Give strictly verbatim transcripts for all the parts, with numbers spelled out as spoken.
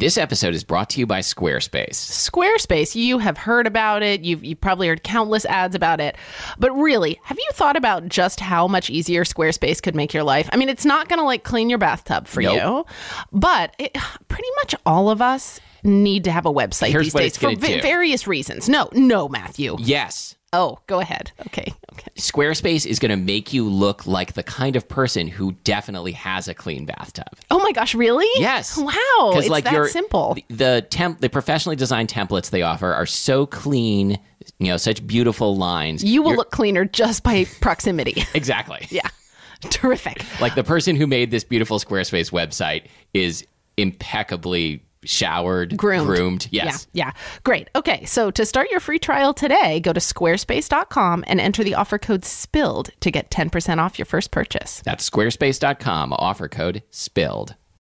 This episode is brought to you by Squarespace. Squarespace, you have heard about it. You've, you've probably heard countless ads about it. But really, have you thought about just how much easier Squarespace could make your life? I mean, it's not going to like clean your bathtub for Nope. you, but it, pretty much all of us need to have a website Here's these what days it's for gonna v- do. various reasons. No, no, Matthew. Yes. Oh, go ahead. Okay, okay. Squarespace is going to make you look like the kind of person who definitely has a clean bathtub. Oh my gosh, really? Yes. Wow, it's like that your- simple. The, the temp, the professionally designed templates they offer are so clean, you know, such beautiful lines. You will You're- look cleaner just by proximity. Exactly. Yeah, terrific. Like the person who made this beautiful Squarespace website is impeccably showered, Groomed. groomed. Yes. Yeah, yeah. Great. Okay, so to start your free trial today, go to squarespace dot com and enter the offer code SPILLED to get ten percent off your first purchase. That's squarespace dot com, offer code SPILLED.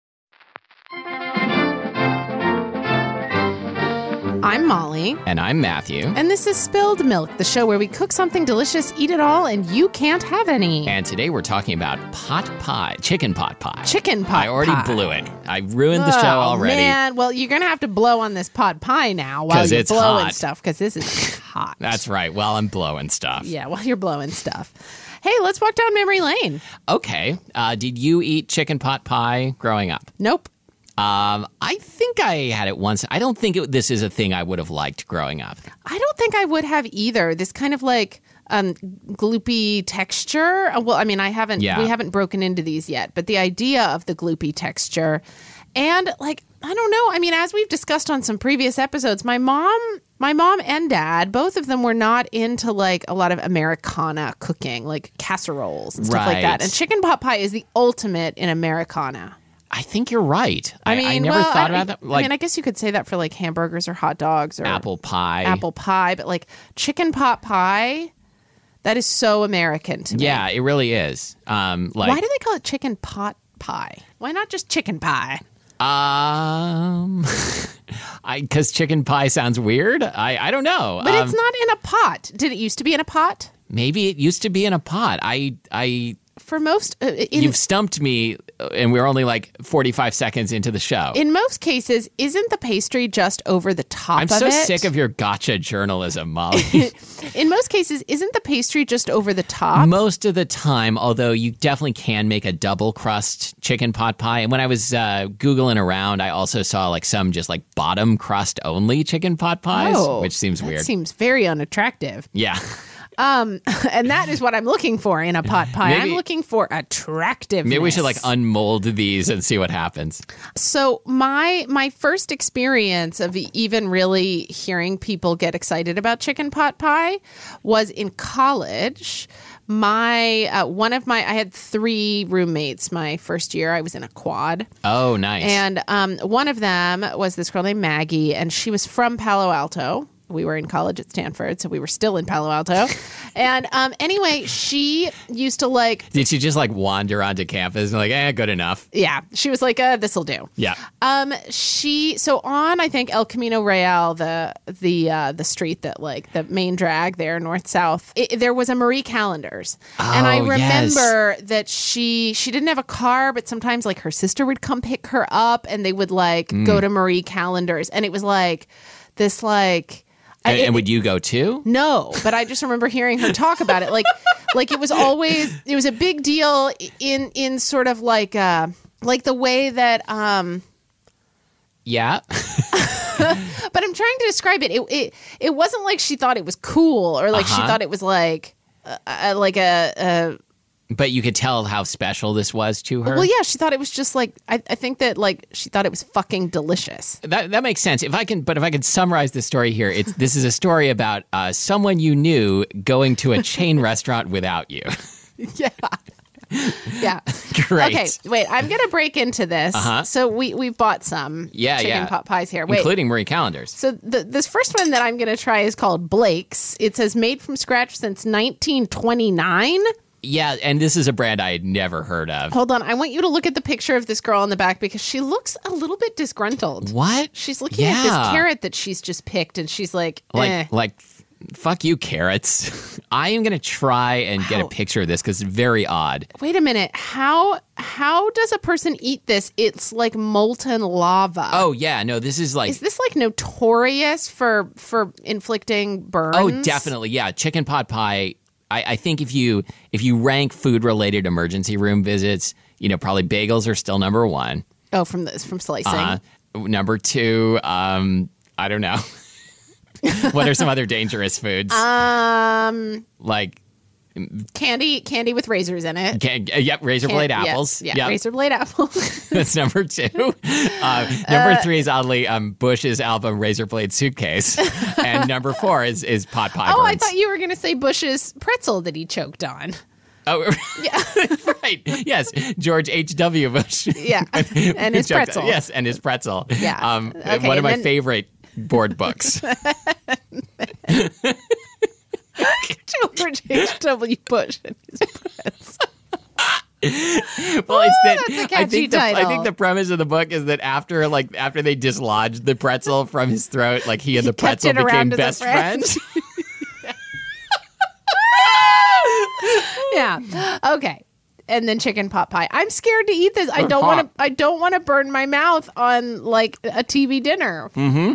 I'm Molly, And I'm Matthew. and this is Spilled Milk, the show where we cook something delicious, eat it all, and you can't have any. And today we're talking about pot pie, chicken pot pie. Chicken pot I already pie. blew it. I ruined the show Oh, already. man. Well, you're going to have to blow on this pot pie now while 'Cause you're it's blowing hot. stuff, because this is hot. That's right. Well, I'm blowing stuff. Yeah, while you're blowing stuff. Hey, let's walk down memory lane. Okay. Uh, did you eat chicken pot pie growing up? Nope. Um, I think I had it once. I don't think it, this is a thing I would have liked growing up. I don't think I would have either. This kind of like um, gloopy texture. Uh, Well, I mean, I haven't. Yeah. We haven't broken into these yet, but the idea of the gloopy texture, and like I don't know. I mean, as we've discussed on some previous episodes, my mom, my mom and dad, both of them were not into like a lot of Americana cooking, like casseroles and stuff like that. Right. And chicken pot pie is the ultimate in Americana. I think you're right. I mean, I never well, thought I, about that. I Like mean, I guess you could say that for like hamburgers or hot dogs or apple pie. apple pie, but like chicken pot pie, that is so American to me. Yeah, it really is. Um, like, Why do they call it chicken pot pie? Why not just chicken pie? Um, I because chicken pie sounds weird. I I don't know. But um, it's not in a pot. Did it used to be in a pot? Maybe it used to be in a pot. I I For most, uh, in, you've stumped me, uh, and we're only like forty-five seconds into the show. in most cases, isn't the pastry just over the top I'm of so it? sick of your gotcha journalism, Molly. In most cases, isn't the pastry just over the top? Most of the time, although you definitely can make a double crust chicken pot pie. And when I was uh, Googling around, I also saw like some just like bottom crust only chicken pot pies, Oh, which seems that weird. seems very unattractive. yeah. Um, and that is what I'm looking for in a pot pie. Maybe- I'm looking for attractiveness. Maybe we should like unmold these and see what happens. So my my first experience of even really hearing people get excited about chicken pot pie was in college. My uh, one of my I had three roommates my first year. I was in a quad. Oh, nice. And um, one of them was this girl named Maggie, and she was from Palo Alto. We were in college at Stanford, so we were still in Palo Alto. And um, anyway, she used to like, Did she just like wander onto campus and like, eh, good enough? yeah, she was like, uh, this'll do. Yeah. Um, she so on I think El Camino Real, the the uh, the street that like the main drag there, north south. It, there was a Marie Callender's, and I Oh, yes. remember that she she didn't have a car, but sometimes like her sister would come pick her up, and they would like Mm. go to Marie Callender's, and it was like this like. I- And, it- and would you go too? No, but I just remember hearing her talk about it. Like, like it was always it was a big deal in in sort of like uh like the way that um. Yeah. But I'm trying to describe it. It it it wasn't like she thought it was cool or like she Uh-huh. thought it was like uh, uh, like a, a But you could tell how special this was to her. well, yeah. She thought it was just like I, I think that like she thought it was fucking delicious. That that makes sense. If I can, but if I could summarize the story here, it's this is a story about uh, someone you knew going to a chain restaurant without you. Yeah. Yeah. Great. Okay, wait. I'm gonna break into this. Uh-huh. So we we've bought some Yeah, chicken yeah. pot pies here. Wait. Including Marie Callender's. So the, this first one that I'm going to try is called Blake's. It says made from scratch since nineteen twenty-nine. Yeah, and this is a brand I had never heard of. Hold on. I want you to look at the picture of this girl in the back because she looks a little bit disgruntled. What? She's looking at this Yeah. carrot that she's just picked and she's like, Like eh. like fuck you, carrots. I am going to try and get a Wow. picture of this because it's very odd. Wait a minute. How how does a person eat this? It's like molten lava. Oh, yeah. No, this is like... Is this like notorious for for inflicting burns? Oh, definitely. Yeah. Chicken pot pie. I, I think if you if you rank food-related emergency room visits, you know, probably bagels are still number one. Oh, from this from slicing. Uh, number two, um, I don't know. What are some other dangerous foods? Um, like, candy, candy with razors in it. can, uh, yep, razor blade Can- yeah, apples. Yeah, Yep. razor blade apples. That's number two. Uh, number three is oddly um, Bush's album Razor Blade Suitcase, and number four is is pot pie. Oh, I burns. thought you were going to say Bush's pretzel that he choked on. Oh, Yeah, right. Yes, George H W. Bush. yeah, and his Chuck- pretzel. Yes, and his pretzel. Yeah. Um, Okay, one of and my then- favorite board books. George H W. Bush and his pretzel. Well, it's that that's a I catchy think the, I title. think the premise of the book is that after like after they dislodged the pretzel from his throat, like he and the kept pretzel it around became as a best friend. friends. Yeah. Okay. And then chicken pot pie. I'm scared to eat this. I don't hot. want to. I don't want to burn my mouth on like a T V dinner. Mm-hmm.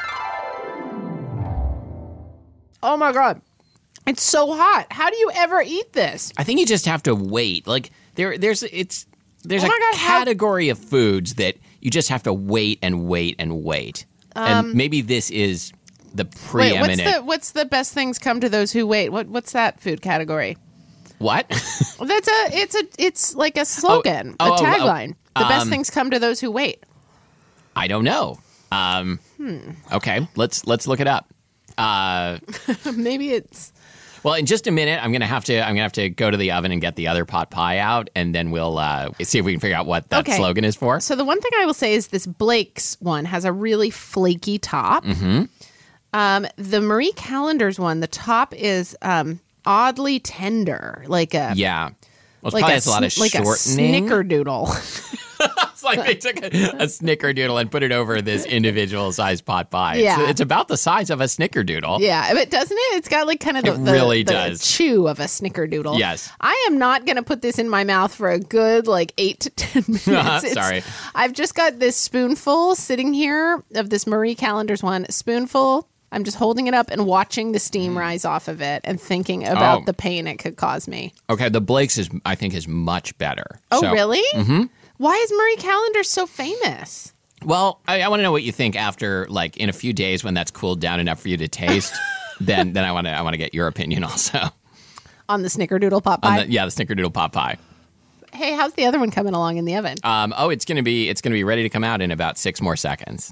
Oh my god, it's so hot. How do you ever eat this? I think you just have to wait. Like there, there's it's there's Oh a my God, how- category of foods that you just have to wait and wait and wait. and maybe this is the Um, Wait, preeminent. what's the what's the best things come to those who wait? What what's that food category? What? That's a it's a it's like a slogan, oh, a oh, tagline. oh, the best um, things come to those who wait. I don't know. Um, Hmm. Okay, let's let's look it up. Uh, Maybe it's well, in just a minute, I'm gonna have to I'm gonna have to go to the oven and get the other pot pie out, and then we'll uh, see if we can figure out what that Okay. slogan is for. So the one thing I will say is this Blake's one has a really flaky top. Mm-hmm. Um, the Marie Callender's one, the top is um, oddly tender, like a Yeah, well, it like probably a has a lot of sn- like a shortening. snickerdoodle. It's like they took a, a snickerdoodle and put it over this individual sized pot pie. Yeah. It's, it's about the size of a snickerdoodle. Yeah, but doesn't it? It's got like kind of the, It the- really the does. chew of a snickerdoodle. Yes. I am not going to put this in my mouth for a good like eight to ten minutes. It's- Sorry. I've just got this spoonful sitting here of this Marie Callender's one. Spoonful. I'm just holding it up and watching the steam rise off of it and thinking about Oh. the pain it could cause me. Okay, the Blake's is I think is much better. Oh, So- really? Mm-hmm. Why is Marie Callender so famous? Well, I, I want to know what you think after, like, in a few days when that's cooled down enough for you to taste. then, then I want to, I want to get your opinion also. On the snickerdoodle pot On pie. the, yeah, the Snickerdoodle pot pie. Hey, how's the other one coming along in the oven? Um, oh, it's gonna be, it's gonna be ready to come out in about six more seconds.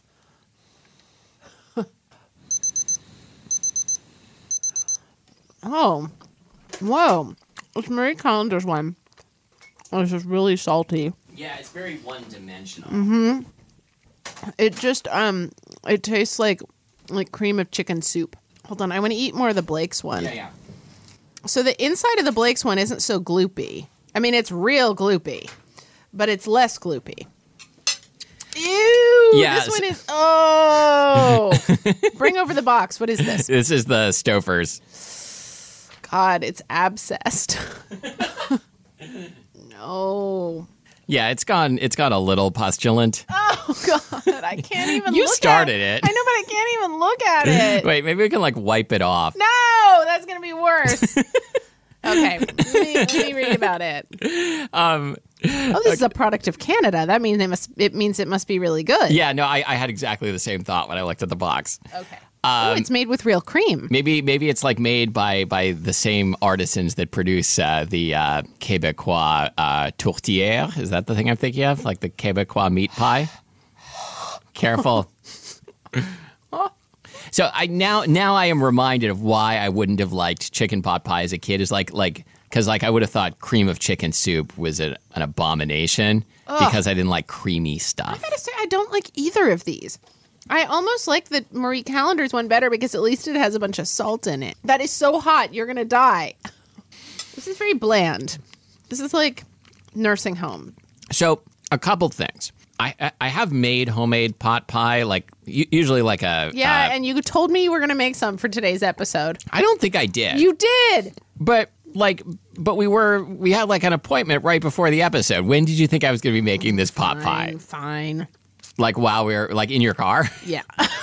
Oh, whoa! It's Marie Callender's one. Oh, it's just really salty. Yeah, it's very one-dimensional. Mm-hmm. It just um, it tastes like like cream of chicken soup. Hold on, I want to eat more of the Blake's one. Yeah, yeah. So the inside of the Blake's one isn't so gloopy. I mean, it's real gloopy, but it's less gloopy. Ew! Yeah, This so- one is. Oh! Bring over the box. What is this? This is the Stouffer's. God, it's abscessed. No. Yeah, it's gone. It's got a little pustulant. Oh God, I can't even. You look started at it. I know, but I can't even look at it. Wait, maybe we can like wipe it off. No, that's gonna be worse. Okay, let me, let me read about it. Um, Oh, this is a product of Canada. That means it must. It means it must be really good. yeah, no, I, I had exactly the same thought when I looked at the box. Okay. Um, oh, it's made with real cream. Maybe maybe it's like made by by the same artisans that produce uh, the uh, Québécois uh, tourtière. Is that the thing I'm thinking of? Like the Québécois meat pie? Careful. So I now now I am reminded of why I wouldn't have liked chicken pot pie as a kid. Is like like because like I would have thought cream of chicken soup was a, an abomination because I didn't like creamy I stuff. gotta say, I don't like either of these. I almost like the Marie Callender's one better because at least it has a bunch of salt in it. That is so hot, you're gonna die. This is very bland. This is like nursing home. So, a couple things. I, I I have made homemade pot pie, like u- usually like a Yeah, uh, and you told me you were going to make some for today's episode. I don't think I did. You did. But like, but we were we had like an appointment right before the episode. When did you think I was going to be making this pot pie? Fine, fine. Like while we were like in your car Yeah.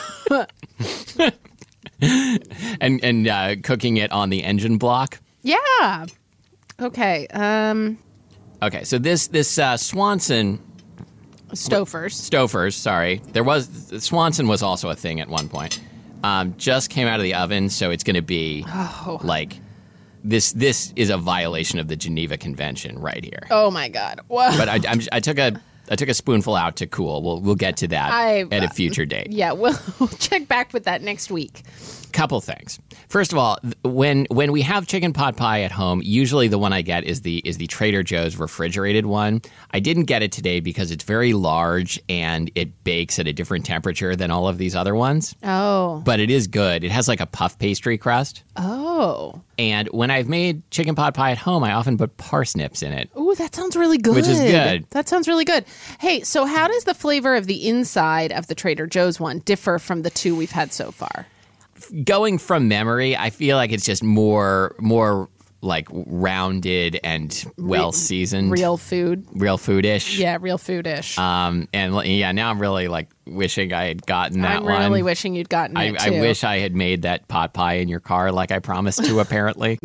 and and uh, cooking it on the engine block. Yeah. Okay. Um, Okay, so this this uh, Swanson Stofers. Stofers, sorry, there was Swanson was also a thing at one point. Um, just came out of the oven, so it's going to be Oh. like this. This is a violation of the Geneva Convention right here. Oh my God. Whoa. But I, I'm, I took a I took a spoonful out to cool. We'll we'll get to that I- at a future date. Yeah, we'll, we'll check back with that next week. Couple things. First of all, th- when when we have chicken pot pie at home, usually the one I get is the is the Trader Joe's refrigerated one. I didn't get it today because it's very large and it bakes at a different temperature than all of these other ones. Oh. But it is good. It has like a puff pastry crust. Oh. And when I've made chicken pot pie at home, I often put parsnips in it. Ooh, that sounds really good. Which is good. That sounds really good. Hey, so how does the flavor of the inside of the Trader Joe's one differ from the two we've had so far? Going from memory, I feel like it's just more more like rounded and well seasoned, Real food. real foodish. Yeah, real foodish. Um, and l- yeah, now I'm really like wishing I had gotten that I'm one. really wishing you'd gotten I, it I too. wish I had made that pot pie in your car like I promised to. Apparently.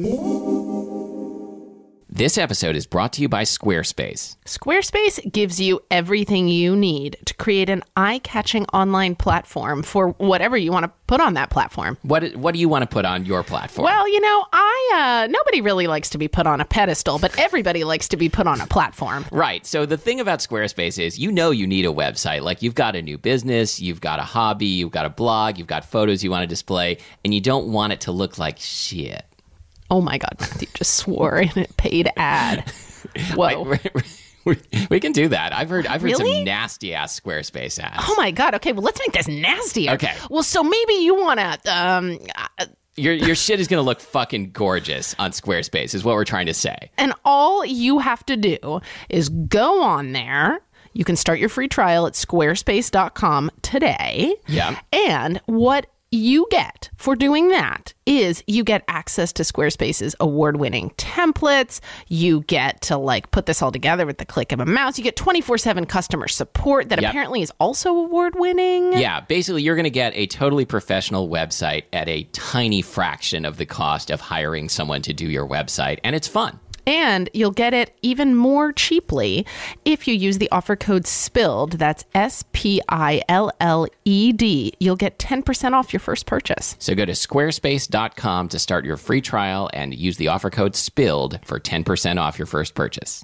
This episode is brought to you by Squarespace. Squarespace gives you everything you need to create an eye-catching online platform for whatever you want to put on that platform. What What do you want to put on your platform? Well, you know, I uh, nobody really likes to be put on a pedestal, but everybody likes to be put on a platform. Right. So the thing about Squarespace is, you know, you need a website. Like, you've got a new business, you've got a hobby, you've got a blog, you've got photos you want to display, and you don't want it to look like shit. Oh my God, Matthew just swore in a paid ad. Whoa. Like, we, we can do that. I've heard. I've heard Really? some nasty ass Squarespace ads. Oh my God. Okay, well, let's make this nastier. Okay. Well, so maybe you want to. Um, uh, Your your shit is gonna look fucking gorgeous on Squarespace, is what we're trying to say. and all you have to do is go on there. You can start your free trial at squarespace dot com today. Yeah. And what you get for doing that is you get access to Squarespace's award-winning templates. You get to like put this all together with the click of a mouse. You get twenty-four seven customer support that Yep. apparently is also award-winning. Yeah, basically, you're going to get a totally professional website at a tiny fraction of the cost of hiring someone to do your website, and it's fun. And you'll get it even more cheaply if you use the offer code SPILLED. That's S P I L L E D. You'll get ten percent off your first purchase. So go to squarespace dot com to start your free trial and use the offer code SPILLED for ten percent off your first purchase.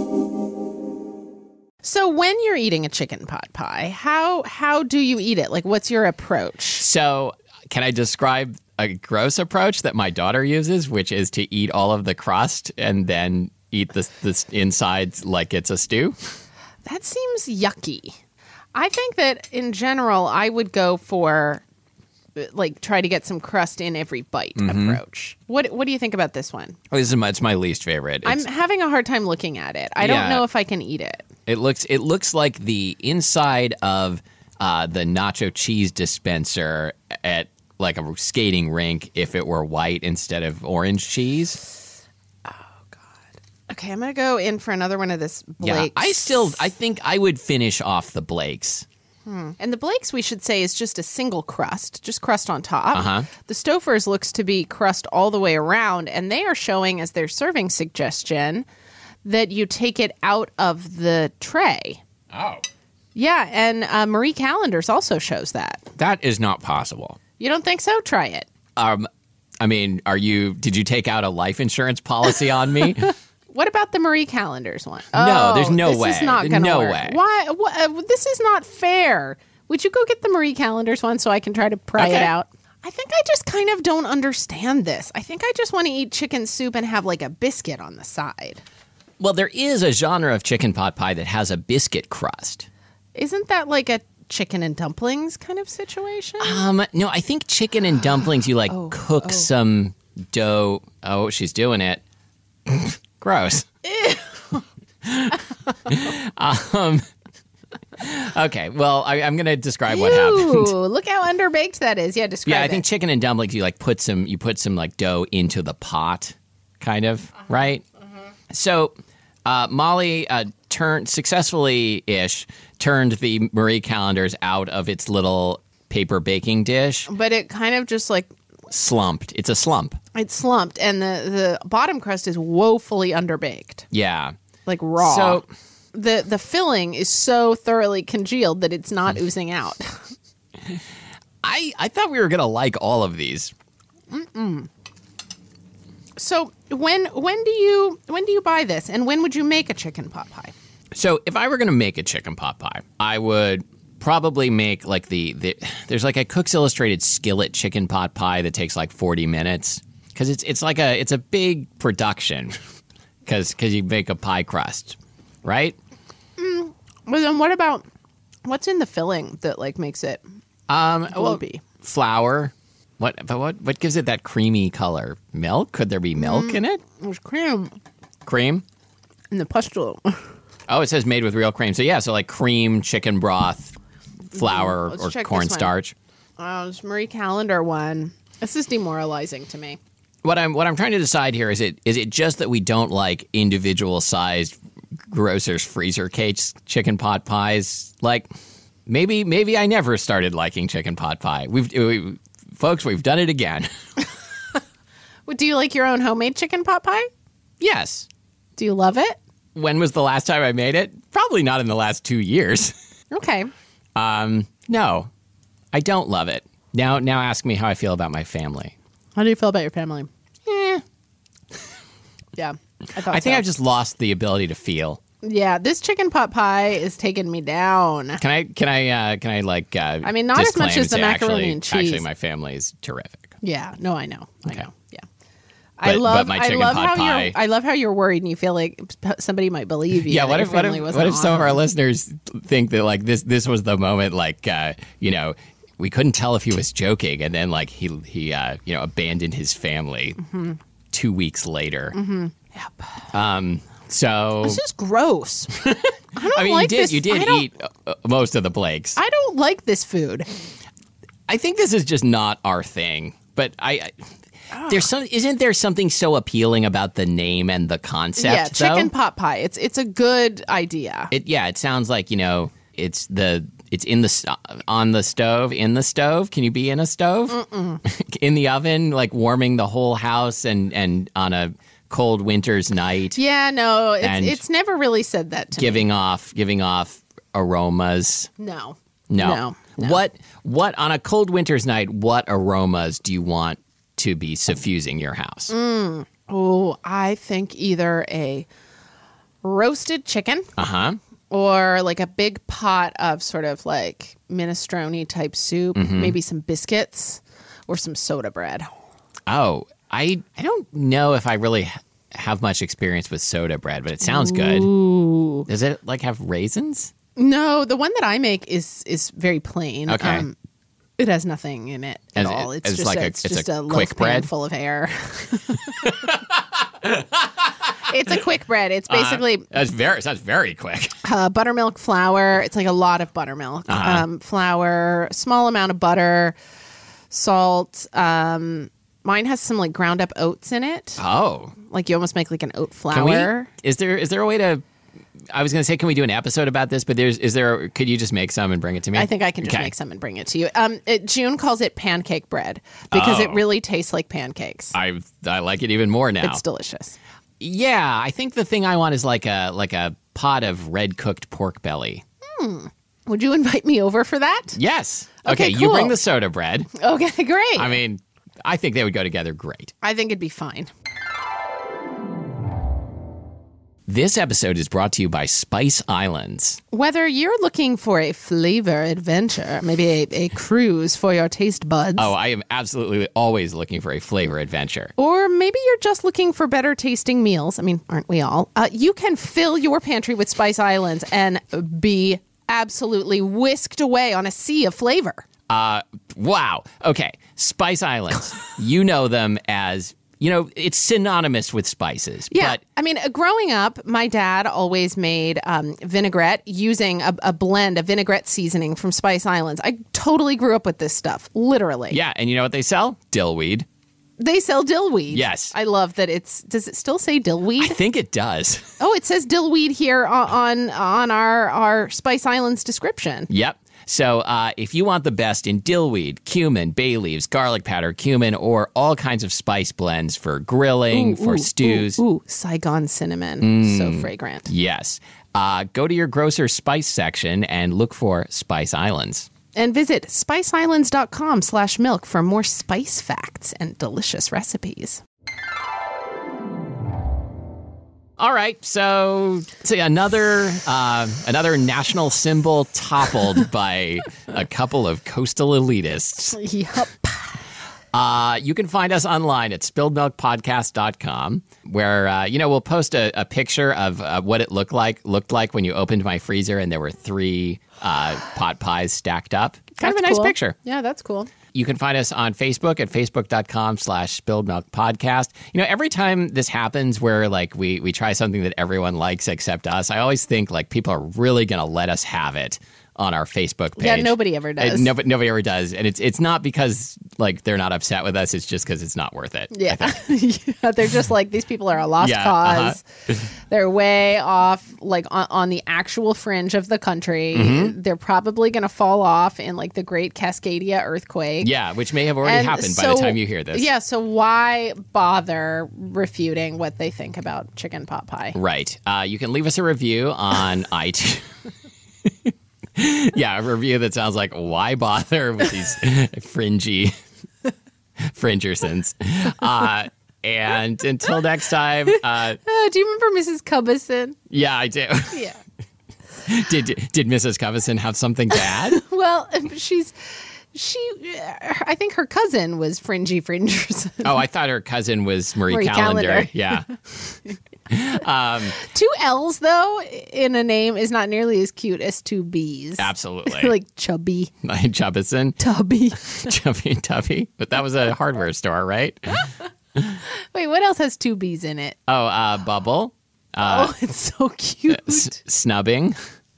So when you're eating a chicken pot pie, how how do you eat it? Like, what's your approach? So, can I describe a gross approach that my daughter uses, which is to eat all of the crust and then eat the, the inside like it's a stew? That seems yucky. I think that in general, I would go for like try to get some crust in every bite approach. What What do you think about this one? This is my, it's my least favorite. I'm It's- having a hard time looking at it. I don't Yeah. know if I can eat it. It looks it looks like the inside of uh, the nacho cheese dispenser at like a skating rink if it were white instead of orange cheese. Okay, I'm gonna go in for another one of this Yeah, Blake's. I still I think I would finish off the Blakes. And the Blake's, we should say, is just a single crust, just crust on top. Uh-huh. The Stouffer's looks to be crust all the way around, and they are showing as their serving suggestion that you take it out of the tray. Oh, Yeah, and uh, Marie Callender's also shows that. that is not possible. You don't think so? Try it. Um, I mean, are you? Did you take out a life insurance policy on me? What about the Marie Callender's one? No, there's no this way. This is not going to No work. way. Why? Wh- uh, this is not fair. Would you go get the Marie Callender's one so I can try to pry Okay. it out? I think I just kind of don't understand this. I think I just want to eat chicken soup and have like a biscuit on the side. Well, there is a genre of chicken pot pie that has a biscuit crust. Isn't that like a chicken and dumplings kind of situation? Um, no, I think chicken and dumplings. You like Oh, cook some dough. Oh, she's doing it. Gross. um, Okay, well, I, I'm going to describe Ew, what happened. look how underbaked that is. Yeah, describe Yeah, I it. think chicken and dumplings. You like put some, you put some like dough into the pot, kind of, uh-huh, right? Uh-huh. So uh, Molly uh, turned successfully ish turned the Marie Callender's out of its little paper baking dish. But it kind of just like slumped. It's a slump. It's slumped, and the, the bottom crust is woefully underbaked. Yeah, like raw. So the the filling is so thoroughly congealed that it's not oozing out. I I thought we were gonna like all of these. Mm-mm. So when when do you when do you buy this, and when would you make a chicken pot pie? So if I were gonna make a chicken pot pie, I would probably make like the, the there's like a Cook's Illustrated skillet chicken pot pie that takes like forty minutes because it's it's like a it's a big production because because you make a pie crust, right? Mm, but then what about what's in the filling that like makes it um gloopy? Well, flour. What but what what gives it that creamy color? Milk? Could there be milk mm, in it? There's cream. Cream? In the pustule. Oh, it says made with real cream. So yeah, so like cream, chicken broth, flour, Let's or cornstarch. Oh, this Marie Callender one. This is demoralizing to me. What I'm what I'm trying to decide here is it is it just that we don't like individual sized grocer's freezer case chicken pot pies? Like maybe maybe I never started liking chicken pot pie. We've we, folks, we've done it again. Well, do you like your own homemade chicken pot pie? Yes. Do you love it? When was the last time I made it? Probably not in the last two years. Okay. Um, no, I don't love it. Now, now ask me how I feel about my family. How do you feel about your family? Eh. Yeah, I thought I think so. I've just lost the ability to feel. Yeah, this chicken pot pie is taking me down. Can I? Can I? Uh, can I like? Uh, I mean, not as much disclaim as the and say, macaroni actually, and cheese. Actually, my family is terrific. Yeah, no, I know, I Okay. know. Yeah, I But- love. but my I chicken love pot how pie- you're. I love how you're worried and you feel like p- somebody might believe you. Yeah. that What your if? What if? family What wasn't if some of our awesome. listeners think that like this? This was the moment. Like uh, you know, we couldn't tell if he was joking, and then like he he uh, you know abandoned his family Mm-hmm. two weeks later. Yep. Um. So This is gross. I don't I mean, like you did this. you I did don't- eat uh, most of the Blakes. I don't like this food. I think this is just not our thing. But I, I there's some isn't there something so appealing about the name and the concept? Yeah, chicken though? pot pie. It's it's a good idea. It yeah, it sounds like, you know, it's the it's in the st- on the stove, in the stove. Can you be in a stove? In the oven, like warming the whole house and and on a cold winter's night, Yeah, no, it's And it's never really said that to giving me. off giving off aromas. No. No. No, no. What what on a cold winter's night, what aromas do you want to be suffusing your house? Mm. Oh, I think either a roasted chicken Uh-huh. or like a big pot of sort of like minestrone type soup, Mm-hmm. maybe some biscuits or some soda bread. Oh, I I don't know if I really h- have much experience with soda bread, but it sounds good. Ooh. Does it like have raisins? No, the one that I make is is very plain. Okay. Um, it has nothing in it at As- all. It's it's just like a, a- it's it's just a a, quick loaf pan bread? full of air. It's a quick bread. It's basically That's very sounds very quick. uh, buttermilk flour. It's like a lot of buttermilk, Uh-huh. um, flour, small amount of butter, salt. Um, mine has some like ground up oats in it. Oh, Like you almost make like an oat can we? flour. Is there is there a way to? I was going to say, can we do an episode about this? But there's is there? Could you just make some and bring it to me? I think I can just Okay. make some and bring it to you. Um, it, June calls it pancake bread because it Oh. really tastes like pancakes. I I like it even more now. It's delicious. Yeah, I think the thing I want is like a like a pot of red cooked pork belly. Would you invite me over for that? Yes. Okay, you bring cool. the soda bread. Okay, great. I mean, I think they would go together great. I think it'd be fine. This episode is brought to you by Spice Islands. Whether you're looking for a flavor adventure, maybe a, a cruise for your taste buds, Oh, I am absolutely always looking for a flavor adventure. or maybe you're just looking for better tasting meals. I mean, aren't we all? Uh, you can fill your pantry with Spice Islands and be absolutely whisked away on a sea of flavor. Uh, wow. Okay, Spice Islands. You know them as you know, it's synonymous with spices. Yeah. But I mean, uh, growing up, my dad always made um, vinaigrette using a, a blend, a vinaigrette seasoning from Spice Islands. I totally grew up with this stuff, literally. yeah, and you know what they sell? Dillweed. They sell dillweed. Yes. I love that it's, does it still say dillweed? I think it does. Oh, it says dillweed here on on, on our, our Spice Islands description. Yep. So uh, if you want the best in dillweed, cumin, bay leaves, garlic powder, cumin, or all kinds of spice blends for grilling, Ooh, for ooh, stews. Ooh, ooh, Saigon cinnamon. So fragrant. Yes. Uh, go to your grocer's spice section and look for Spice Islands. And visit spiceislands.com slash milk for more spice facts and delicious recipes. All right, so see another uh, another national symbol toppled by a couple of coastal elitists. Yup. Uh, you can find us online at spilled milk podcast dot com, where uh, you know we'll post a, a picture of uh, what it looked like looked like when you opened my freezer and there were three uh, pot pies stacked up. Kind That's of a nice cool. picture. Yeah, that's cool. You can find us on Facebook at facebook.com slash spilled milk podcast. You know, every time this happens where like we, we try something that everyone likes except us, I always think like people are really going to let us have it on our Facebook page. Yeah, nobody ever does. And nobody, nobody ever does. And it's it's not because like they're not upset with us. It's just because it's not worth it. Yeah. Yeah, they're just like, these people are a lost Yeah, cause. uh-huh. They're way off, like on, on the actual fringe of the country. Mm-hmm. They're probably going to fall off in like the Great Cascadia earthquake. Yeah, which may have already And happened by so- the time you hear this. Yeah, so why bother refuting what they think about chicken pot pie? Right. Uh, you can leave us a review on iTunes. Yeah, a review that sounds like, why bother with these fringy fringersons? Uh, and until next time, uh, Uh, do you remember Missus Cubison? yeah, I do. Yeah. did did Missus Covison have something to add? Well, she's she. I think her cousin was Fringy Fringers. Oh, I thought her cousin was Marie, Marie Callender. Callender. Yeah. Two L's though in a name is not nearly as cute as two B's. Absolutely. Like chubby, Chubbison. tubby. Chubby Tubby. But that was a hardware store, right? Wait, what else has two B's in it? Oh, uh, Bubble. Uh, oh, it's so cute. s- snubbing.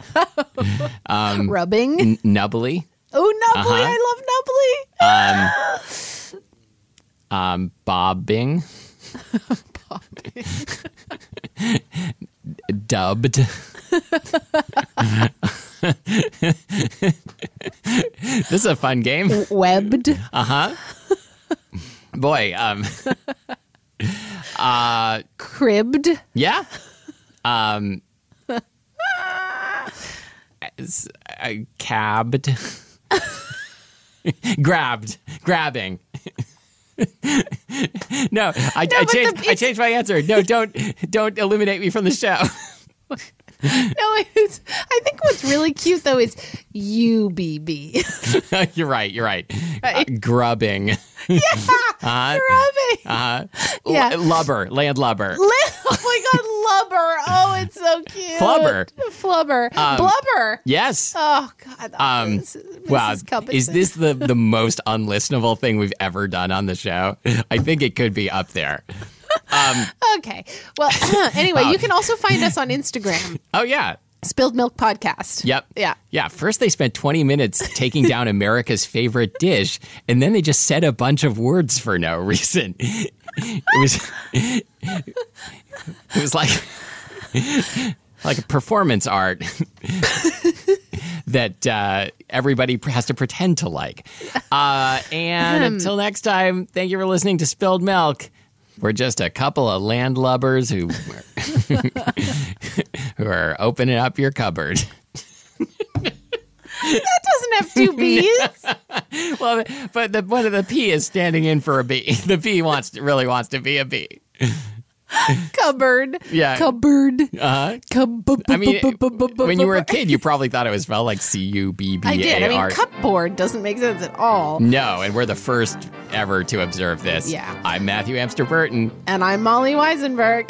Rubbing. N- nubbly. Oh, nubbly! Uh-huh. I love nubbly. Um, bobbing. Dubbed. This is a fun game. Webbed. Uh-huh. Boy, um uh Cribbed. yeah. Um s- uh, cabbed. Grabbed. Grabbing. No, I, I but changed. the- I changed my answer. No, don't don't eliminate me from the show. No, it's, I think what's really cute though is U B B. You're right. You're right. Uh, Right. grubbing. Yeah, Uh, rubbing. uh, Yeah. l- lubber. Land lubber. Oh my God, lubber! Oh, it's so cute. Flubber. Flubber. Blubber. Yes. Oh God. Oh, Um, Missus Wow. Cubison. Is this the, the most unlistenable thing we've ever done on the show? I think it could be up there. Okay. Well, anyway, you can also find us on Instagram. Oh, yeah. Spilled Milk Podcast. Yep. Yeah. Yeah. First, they spent twenty minutes taking down America's favorite dish, and then they just said a bunch of words for no reason. It was, it was like, like a performance art that uh, everybody has to pretend to like. Uh, and until next time, thank you for listening to Spilled Milk. We're just a couple of landlubbers who who are opening up your cupboard. That doesn't have two B's. Well, but the one of the P is standing in for a B. The B wants to, really wants to be a B. Cupboard. Yeah. Cupboard. Uh-huh. Cub- I mean, when you were a kid, you probably thought it was spelled like C U B B A R. I did. I mean, cupboard doesn't make sense at all. No, and we're the first ever to observe this. Yeah. I'm Matthew Amster Burton. And I'm Molly Weisenberg.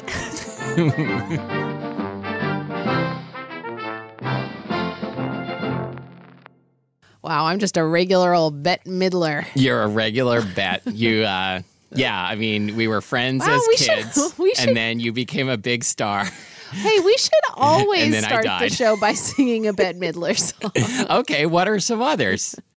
Wow, I'm just a regular old Bette Midler. You're a regular bet. You uh, Yeah, I mean, we were friends Wow, as we should- kids, we should- and then you became a big star. Hey, we should always then I start the died. show by singing a Bette Midler song. Okay, what are some others?